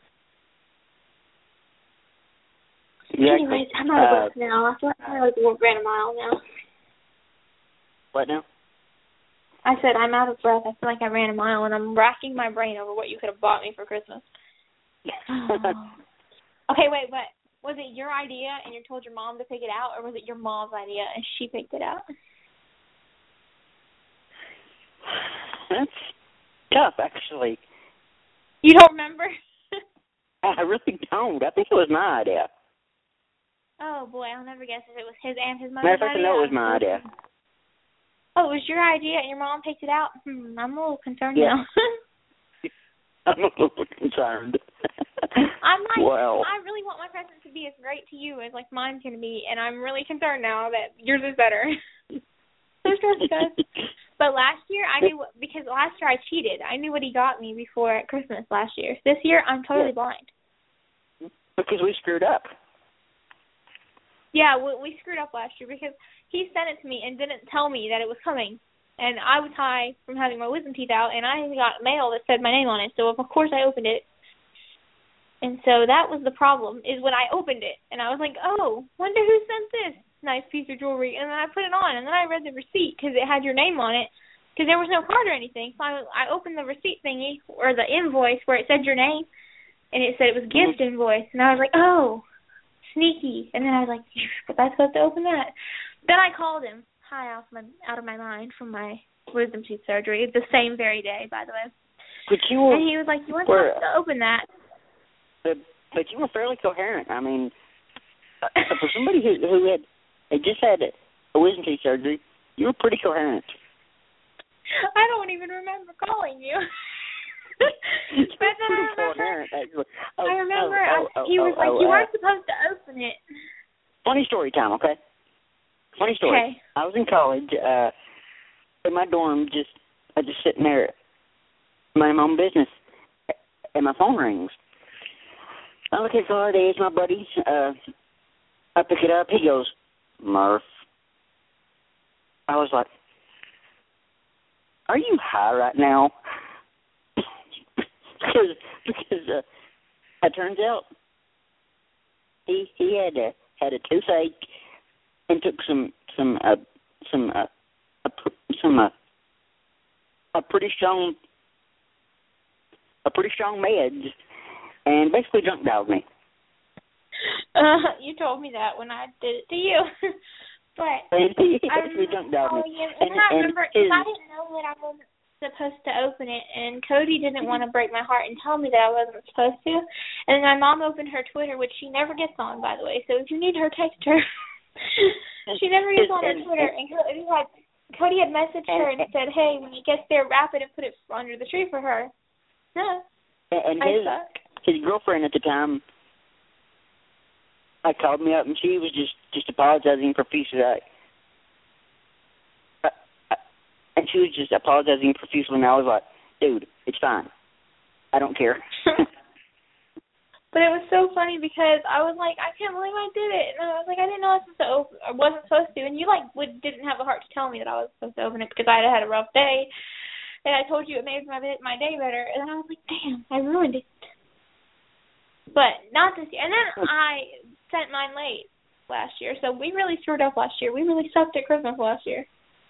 Speaker 3: Exactly.
Speaker 2: Anyways, I'm out of
Speaker 3: uh,
Speaker 2: breath now. I feel like I like ran a mile now.
Speaker 3: What now?
Speaker 2: I said I'm out of breath. I feel like I ran a mile, and I'm racking my brain over what you could have bought me for Christmas. Okay, wait, but was it your idea and you told your mom to pick it out, or was it your mom's idea and she picked it out?
Speaker 3: That's tough, actually.
Speaker 2: You don't remember?
Speaker 3: I really don't. I think it was my idea.
Speaker 2: Oh, boy, I'll never guess if it was his and his mother's
Speaker 3: Matter of fact,
Speaker 2: idea.
Speaker 3: I know it was my idea.
Speaker 2: Oh, it was your idea and your mom picked it out? Hmm, I'm a little concerned
Speaker 3: yeah.
Speaker 2: now.
Speaker 3: I'm a little concerned.
Speaker 2: I'm like,
Speaker 3: wow.
Speaker 2: I really want my present to be as great to you as like mine's going to be, and I'm really concerned now that yours is better. So stressed, guys. But last year, I knew, what, because last year I cheated. I knew what he got me before at Christmas last year. This year, I'm totally
Speaker 3: yeah.
Speaker 2: blind.
Speaker 3: Because we screwed up.
Speaker 2: Yeah, we, we screwed up last year because he sent it to me and didn't tell me that it was coming. And I was high from having my wisdom teeth out, and I got mail that said my name on it. So, of course, I opened it. And so that was the problem, is when I opened it. And I was like, oh, wonder who sent this nice piece of jewelry. And then I put it on, and then I read the receipt because it had your name on it, because there was no card or anything. So I, I opened the receipt thingy, or the invoice where it said your name, and it said it was gift mm-hmm. invoice. And I was like, oh, sneaky. And then I was like, was I supposed to open that? Then I called him. High off my out of my mind from my wisdom tooth surgery the same very day, by the way.
Speaker 3: But you were,
Speaker 2: and he was like, "You weren't
Speaker 3: were,
Speaker 2: supposed to open that."
Speaker 3: But, but you were fairly coherent. I mean, for somebody who who had, had just had a wisdom teeth surgery, you were pretty coherent.
Speaker 2: I don't even remember calling you. But then I remember, oh, I remember
Speaker 3: oh, oh,
Speaker 2: he was
Speaker 3: oh,
Speaker 2: like,
Speaker 3: oh,
Speaker 2: "You
Speaker 3: uh,
Speaker 2: weren't supposed to open it."
Speaker 3: Funny story time, okay? Funny story.
Speaker 2: Okay.
Speaker 3: I was in college, uh, in my dorm, just I just sitting there, minding my own business, and my phone rings. I look at the it's my buddy. Uh, I pick it up. He goes, Murph. I was like, are you high right now? because because uh, it turns out he he had a had a toothache. And took some some uh, some uh, a, some uh, a pretty strong a pretty strong meds, and basically drunk dialed me.
Speaker 2: Uh, you told me that when I did it to you, but
Speaker 3: and he
Speaker 2: I
Speaker 3: basically drunk dialed me.
Speaker 2: You, and, and I remember
Speaker 3: his,
Speaker 2: I didn't know that I wasn't supposed to open it, and Cody didn't want to break my heart and tell me that I wasn't supposed to. And then my mom opened her Twitter, which she never gets on, by the way. So if you need her, text her. She never gets on her Twitter, and Cody had, Cody had messaged her and said, hey, when he gets there, wrap it and put it under the tree for her. Yeah.
Speaker 3: And
Speaker 2: I
Speaker 3: his,
Speaker 2: suck.
Speaker 3: his girlfriend at the time, I called me up, and she was just, just apologizing profusely. I, I, I, and she was just apologizing profusely, and I was like, dude, it's fine. I don't care.
Speaker 2: But it was so funny because I was like, I can't believe I did it. And I was like, I didn't know I was supposed to open, I wasn't supposed to. And you, like, would, didn't have the heart to tell me that I was supposed to open it because I had had a rough day. And I told you it made my, my day better. And I was like, damn, I ruined it. But not this year. And then I sent mine late last year. So we really screwed up last year. We really sucked at Christmas last year.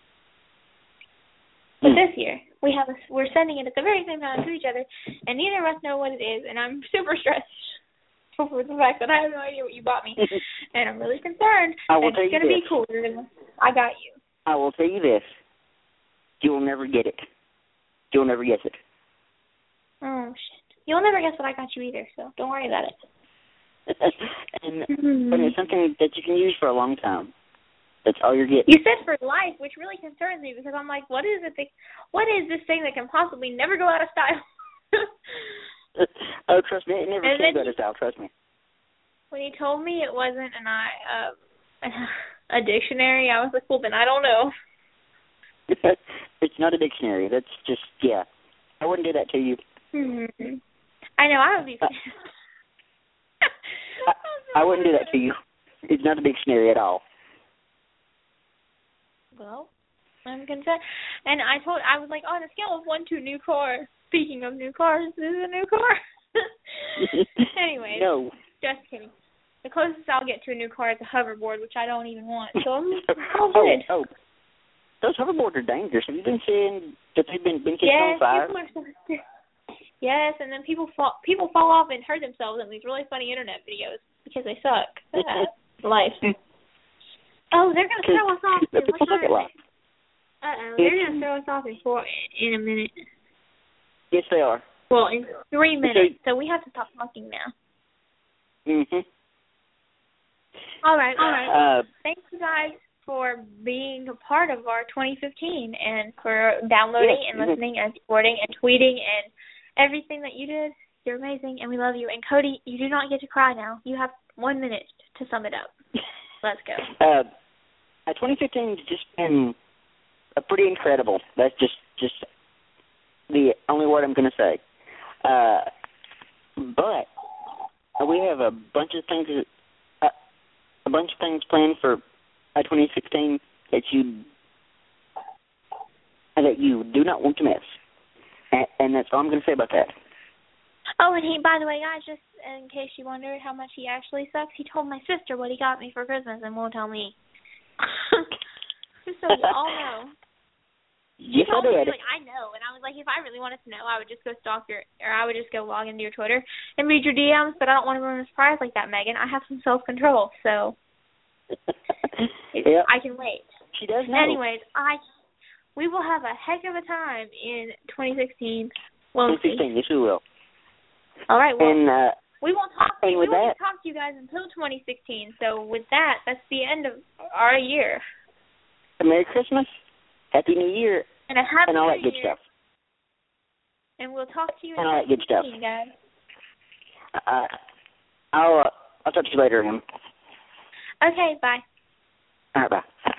Speaker 2: But this year, we have a, we're sending it at the very same time to each other, and neither of us know what it is, and I'm super stressed over the fact that I have no idea what you bought me, and I'm really concerned.
Speaker 3: I will tell
Speaker 2: it's
Speaker 3: you
Speaker 2: going to
Speaker 3: this.
Speaker 2: be cooler than I got you.
Speaker 3: I will tell you this. You will never get it. You'll never guess it.
Speaker 2: Oh, shit. You'll never guess what I got you either, so don't worry about it.
Speaker 3: and, mm-hmm. But it's something that you can use for a long time. That's all you're getting.
Speaker 2: You said for life, which really concerns me because I'm like, what is it? That, what is this thing that can possibly never go out of style?
Speaker 3: Oh, trust me, it never
Speaker 2: and
Speaker 3: can go out of style. Trust me.
Speaker 2: When you told me it wasn't an I uh, a dictionary, I was like, well, then I don't know.
Speaker 3: It's not a dictionary. That's just yeah. I wouldn't do that to you.
Speaker 2: Mm-hmm. I know I would be.
Speaker 3: Uh, I, I wouldn't do that to you. It's not a dictionary at all.
Speaker 2: Well, I'm concerned. And I told, I was like, on a scale of one to new car. Speaking of new cars, this is a new car. Anyways,
Speaker 3: no.
Speaker 2: Just kidding. The closest I'll get to a new car is a hoverboard, which I don't even want. So I'm
Speaker 3: oh,
Speaker 2: all good.
Speaker 3: Oh, those hoverboards are dangerous. Have you been seeing that they've been been catching
Speaker 2: yes,
Speaker 3: on fire?
Speaker 2: People are so yes, and then people fall people fall off and hurt themselves in these really funny internet videos because they suck. Life. Oh, they're going to throw us off.
Speaker 3: People suck at life.
Speaker 2: Uh-oh, they're going to throw us off in, four, in a minute.
Speaker 3: Yes, they are.
Speaker 2: Well, in three minutes, so we have to stop talking now.
Speaker 3: Mm-hmm.
Speaker 2: All right, all right.
Speaker 3: Uh,
Speaker 2: Thank you guys for being a part of our twenty fifteen and for downloading
Speaker 3: yes,
Speaker 2: and listening and supporting and tweeting and everything that you did. You're amazing, and we love you. And, Cody, you do not get to cry now. You have one minute to sum it up. Let's go.
Speaker 3: Uh, uh, twenty fifteen has just been uh, pretty incredible. That's just, just the only word I'm going to say. Uh, but uh, we have a bunch of things, uh, a bunch of things planned for uh, twenty sixteen that you uh, that you do not want to miss, and, and that's all I'm going to say about that.
Speaker 2: Oh, and he, by the way, guys, just in case you wondered how much he actually sucks, he told my sister what he got me for Christmas and won't tell me. Just so you all know.
Speaker 3: Yes,
Speaker 2: he told
Speaker 3: I
Speaker 2: me,
Speaker 3: did.
Speaker 2: like, I know. And I was like, if I really wanted to know, I would just go stalk your, or I would just go log into your Twitter and read your D Ms, but I don't want to ruin a surprise like that, Megan. I have some self-control, so
Speaker 3: yep.
Speaker 2: I can wait.
Speaker 3: She does know.
Speaker 2: Anyways, I, we will have a heck of a time in twenty sixteen. Won't
Speaker 3: twenty sixteen, yes, we will.
Speaker 2: All right, well,
Speaker 3: and, uh,
Speaker 2: we won't talk to
Speaker 3: and
Speaker 2: you.
Speaker 3: with
Speaker 2: We won't
Speaker 3: that,
Speaker 2: talk to you guys until twenty sixteen. So with that, that's the end of our year.
Speaker 3: Merry Christmas, Happy New Year,
Speaker 2: and a happy
Speaker 3: and all
Speaker 2: New
Speaker 3: that good
Speaker 2: Year.
Speaker 3: stuff.
Speaker 2: And we'll talk to you
Speaker 3: and
Speaker 2: in
Speaker 3: all that good stuff.
Speaker 2: guys.
Speaker 3: Uh, I'll uh, I'll talk to you later, Em.
Speaker 2: Okay, bye.
Speaker 3: All right, bye.